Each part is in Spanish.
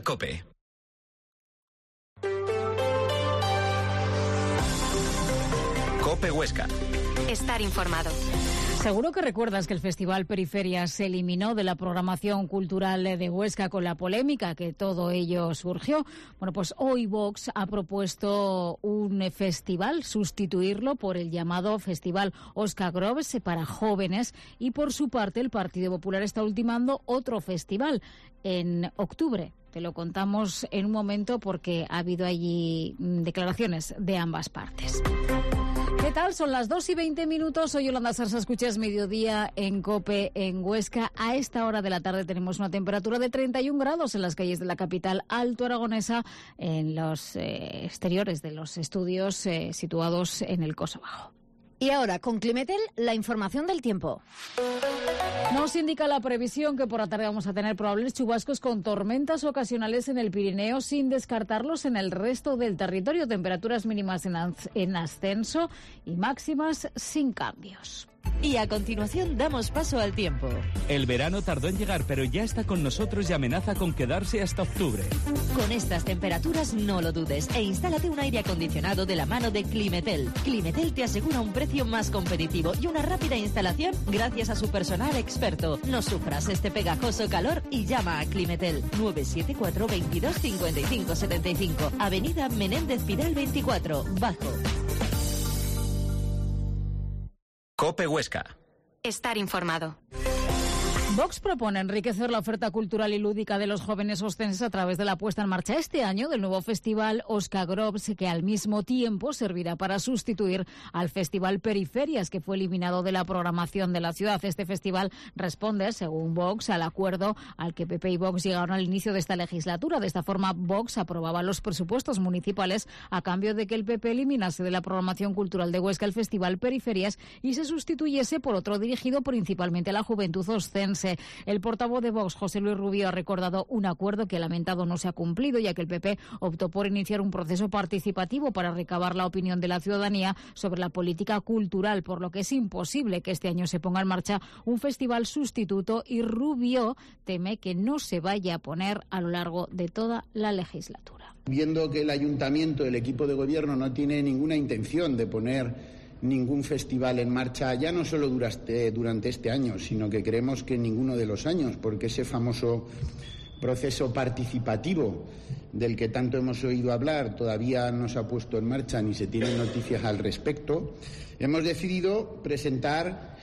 COPE. COPE Huesca. Estar informado. Seguro que recuerdas que el Festival Periferias se eliminó de la programación cultural de Huesca con la polémica que todo ello surgió. Bueno, pues hoy Vox ha propuesto un festival, sustituirlo por el llamado Festival Oscar Groves para jóvenes, y por su parte el Partido Popular está ultimando otro festival en octubre. Te lo contamos en un momento porque ha habido allí declaraciones de ambas partes. ¿Qué tal? Son las 2:20. Soy Yolanda Sarsa, escuchas Mediodía en COPE en Huesca. A esta hora de la tarde tenemos una temperatura de 31 grados en las calles de la capital alto aragonesa, en los exteriores de los estudios situados en el Coso Bajo. Y ahora, con Climetel, la información del tiempo. Nos indica la previsión que por la tarde vamos a tener probables chubascos con tormentas ocasionales en el Pirineo, sin descartarlos en el resto del territorio. Temperaturas mínimas en ascenso y máximas sin cambios. Y a continuación damos paso al tiempo. El verano tardó en llegar, pero ya está con nosotros y amenaza con quedarse hasta octubre. Con estas temperaturas no lo dudes e instálate un aire acondicionado de la mano de Climetel. Climetel te asegura un precio más competitivo y una rápida instalación gracias a su personal experto. No sufras este pegajoso calor y llama a Climetel 974 22 55 75, Avenida Menéndez Pidal 24, Bajo. COPE Huesca. Estar informado. Vox propone enriquecer la oferta cultural y lúdica de los jóvenes ostenses a través de la puesta en marcha este año del nuevo festival Oscar Groves, que al mismo tiempo servirá para sustituir al Festival Periferias, que fue eliminado de la programación de la ciudad. Este festival responde, según Vox, al acuerdo al que PP y Vox llegaron al inicio de esta legislatura. De esta forma, Vox aprobaba los presupuestos municipales a cambio de que el PP eliminase de la programación cultural de Huesca el Festival Periferias y se sustituyese por otro dirigido principalmente a la juventud ostense. El portavoz de Vox, José Luis Rubio, ha recordado un acuerdo que ha lamentado no se ha cumplido, ya que el PP optó por iniciar un proceso participativo para recabar la opinión de la ciudadanía sobre la política cultural, por lo que es imposible que este año se ponga en marcha un festival sustituto, y Rubio teme que no se vaya a poner a lo largo de toda la legislatura. Viendo que el ayuntamiento, el equipo de gobierno, no tiene ninguna intención de poner ningún festival en marcha, ya no solo durante este año, sino que creemos que en ninguno de los años, porque ese famoso proceso participativo del que tanto hemos oído hablar todavía no se ha puesto en marcha ni se tienen noticias al respecto, hemos decidido presentar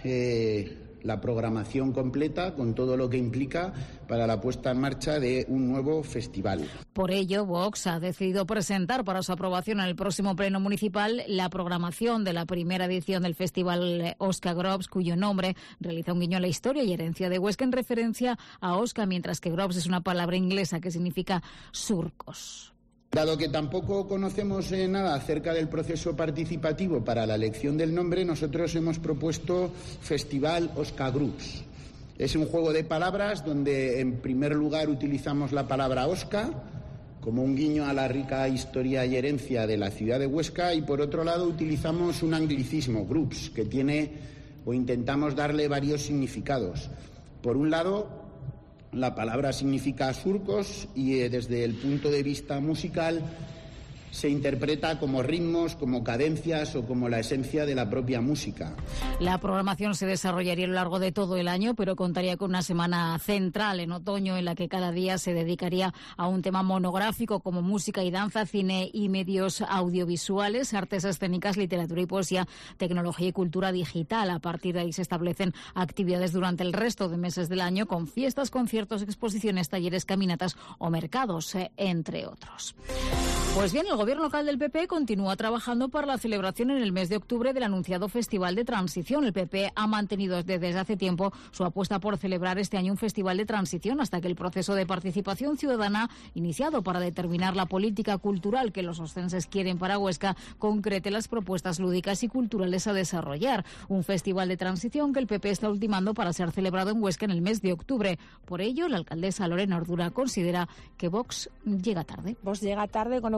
la programación completa con todo lo que implica para la puesta en marcha de un nuevo festival. Por ello, Vox ha decidido presentar para su aprobación en el próximo pleno municipal la programación de la primera edición del Festival Oscar Groves, cuyo nombre realiza un guiño a la historia y herencia de Huesca en referencia a Oscar, mientras que Groves es una palabra inglesa que significa surcos. Dado que tampoco conocemos nada acerca del proceso participativo para la elección del nombre, nosotros hemos propuesto Festival Oscar Groves. Es un juego de palabras donde, en primer lugar, utilizamos la palabra Oscar como un guiño a la rica historia y herencia de la ciudad de Huesca, y por otro lado utilizamos un anglicismo, Groves, que tiene o intentamos darle varios significados. Por un lado, la palabra significa surcos y desde el punto de vista musical se interpreta como ritmos, como cadencias o como la esencia de la propia música. La programación se desarrollaría a lo largo de todo el año, pero contaría con una semana central en otoño en la que cada día se dedicaría a un tema monográfico como música y danza, cine y medios audiovisuales, artes escénicas, literatura y poesía, tecnología y cultura digital. A partir de ahí se establecen actividades durante el resto de meses del año con fiestas, conciertos, exposiciones, talleres, caminatas o mercados, entre otros. Pues bien, el gobierno local del PP continúa trabajando para la celebración en el mes de octubre del anunciado Festival de Transición. El PP ha mantenido desde hace tiempo su apuesta por celebrar este año un festival de transición hasta que el proceso de participación ciudadana iniciado para determinar la política cultural que los ostenses quieren para Huesca concrete las propuestas lúdicas y culturales a desarrollar. Un festival de transición que el PP está ultimando para ser celebrado en Huesca en el mes de octubre. Por ello, la alcaldesa Lorena Ordura considera que Vox llega tarde. Vox llega tarde, con lo cual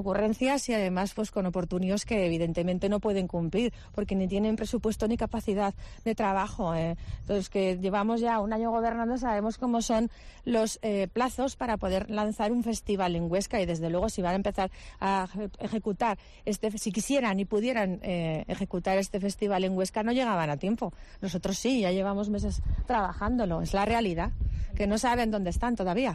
ocurrencias y además pues con oportunios que evidentemente no pueden cumplir porque ni tienen presupuesto ni capacidad de trabajo. Entonces, que llevamos ya un año gobernando, sabemos cómo son los plazos para poder lanzar un festival en Huesca, y desde luego si van a empezar a ejecutar si quisieran y pudieran ejecutar este festival en Huesca, no llegaban a tiempo. Nosotros sí, ya llevamos meses trabajándolo, es la realidad, que no saben dónde están todavía.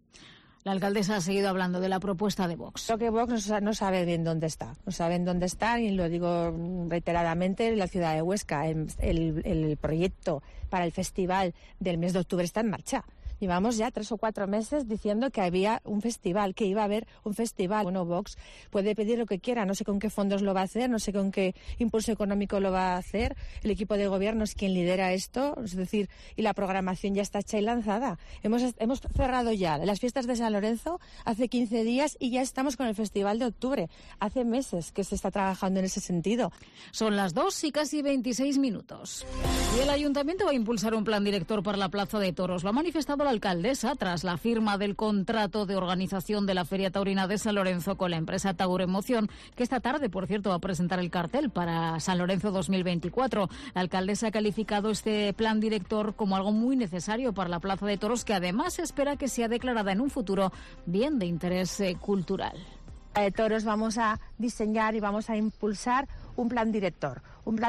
La alcaldesa ha seguido hablando de la propuesta de Vox. Creo que Vox no sabe bien dónde está. No saben dónde está, y lo digo reiteradamente, en la ciudad de Huesca. El proyecto para el festival del mes de octubre está en marcha. Llevamos ya 3 o 4 meses diciendo que había un festival, que iba a haber un festival. Bueno, Vox puede pedir lo que quiera, no sé con qué fondos lo va a hacer, no sé con qué impulso económico lo va a hacer. El equipo de gobierno es quien lidera esto, es decir, y la programación ya está hecha y lanzada. Hemos cerrado ya las fiestas de San Lorenzo hace 15 días y ya estamos con el festival de octubre. Hace meses que se está trabajando en ese sentido. Son las 2 y casi 26 minutos. Y el ayuntamiento va a impulsar un plan director para la Plaza de Toros. Lo ha manifestado la alcaldesa tras la firma del contrato de organización de la Feria Taurina de San Lorenzo con la empresa Tauroemoción, que esta tarde, por cierto, va a presentar el cartel para San Lorenzo 2024. La alcaldesa ha calificado este plan director como algo muy necesario para la Plaza de Toros, que además se espera que sea declarada en un futuro bien de interés cultural. De Toros vamos a diseñar y vamos a impulsar un plan director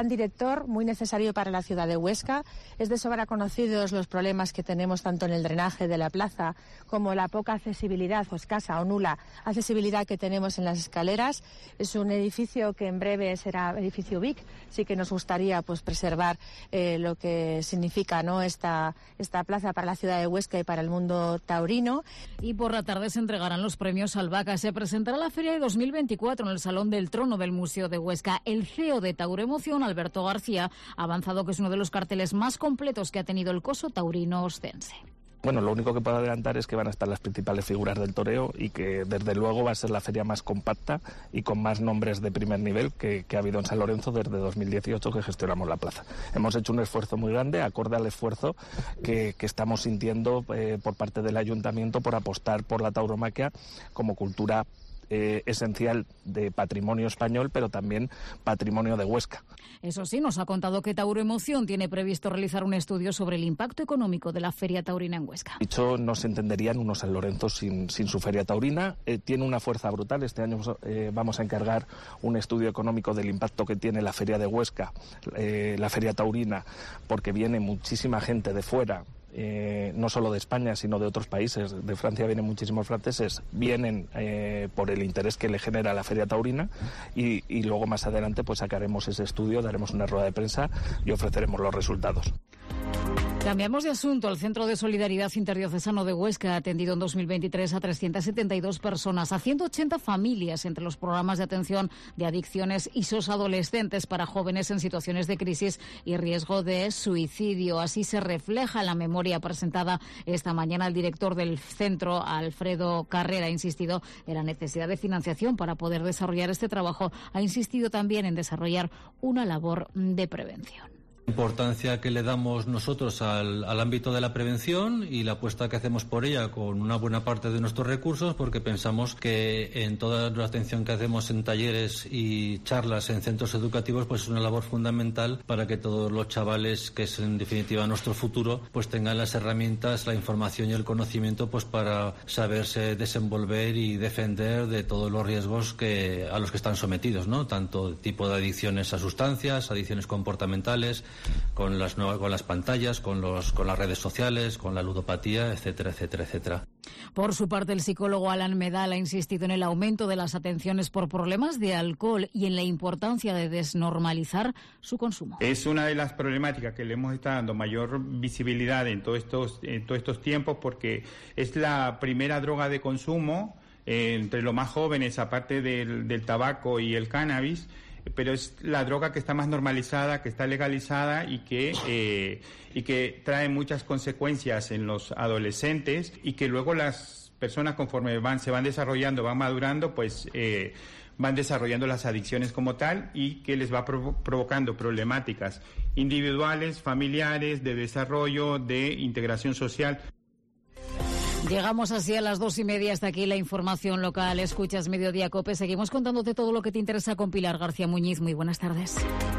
muy necesario para la ciudad de Huesca. Es de sobra conocidos los problemas que tenemos tanto en el drenaje de la plaza como la poca accesibilidad o escasa o nula accesibilidad que tenemos en las escaleras. Es un edificio que en breve será edificio BIC, sí que nos gustaría pues preservar lo que significa, ¿no?, esta plaza para la ciudad de Huesca y para el mundo taurino. Y por la tarde se entregarán los premios Albaca. Se presentará la Feria de 2024 en el Salón del Trono del Museo de Huesca. El CEO de Tauroemoción, Alberto García, ha avanzado que es uno de los carteles más completos que ha tenido el coso taurino ostense. Bueno, lo único que puedo adelantar es que van a estar las principales figuras del toreo y que desde luego va a ser la feria más compacta y con más nombres de primer nivel que ha habido en San Lorenzo desde 2018 que gestionamos la plaza. Hemos hecho un esfuerzo muy grande, acorde al esfuerzo que estamos sintiendo por parte del ayuntamiento por apostar por la tauromaquia como cultura esencial de patrimonio español, pero también patrimonio de Huesca. Eso sí, nos ha contado que Tauroemoción tiene previsto realizar un estudio sobre el impacto económico de la Feria Taurina en Huesca. Dicho, no se entenderían unos San Lorenzo sin su Feria Taurina. Tiene una fuerza brutal. Este año vamos a encargar un estudio económico del impacto que tiene la Feria de Huesca, la Feria Taurina, porque viene muchísima gente de fuera. No solo de España, sino de otros países. De Francia vienen muchísimos franceses, vienen por el interés que le genera la Feria Taurina y luego más adelante pues sacaremos ese estudio, daremos una rueda de prensa y ofreceremos los resultados. Cambiamos de asunto. El Centro de Solidaridad Interdiocesano de Huesca ha atendido en 2023 a 372 personas, a 180 familias entre los programas de atención de adicciones y SOS adolescentes para jóvenes en situaciones de crisis y riesgo de suicidio. Así se refleja en la memoria presentada esta mañana. El director del centro, Alfredo Carrera, ha insistido en la necesidad de financiación para poder desarrollar este trabajo. Ha insistido también en desarrollar una labor de prevención. Importancia que le damos nosotros al ámbito de la prevención y la apuesta que hacemos por ella con una buena parte de nuestros recursos, porque pensamos que en toda la atención que hacemos en talleres y charlas en centros educativos pues es una labor fundamental para que todos los chavales, que es en definitiva nuestro futuro, pues tengan las herramientas, la información y el conocimiento pues para saberse desenvolver y defender de todos los riesgos a los que están sometidos, ¿no? Tanto tipo de adicciones a sustancias, adicciones comportamentales, con las pantallas, con las redes sociales, con la ludopatía, etcétera, etcétera, etcétera. Por su parte, el psicólogo Alan Medal ha insistido en el aumento de las atenciones por problemas de alcohol y en la importancia de desnormalizar su consumo. Es una de las problemáticas que le hemos estado dando mayor visibilidad en todos estos tiempos, porque es la primera droga de consumo entre los más jóvenes, aparte del tabaco y el cannabis, pero es la droga que está más normalizada, que está legalizada y que trae muchas consecuencias en los adolescentes, y que luego las personas, conforme se van desarrollando, van madurando, pues van desarrollando las adicciones como tal, y que les va provocando problemáticas individuales, familiares, de desarrollo, de integración social. Llegamos así a las 2:30, hasta aquí la información local. Escuchas Mediodía COPE. Seguimos contándote todo lo que te interesa con Pilar García Muñiz. Muy buenas tardes.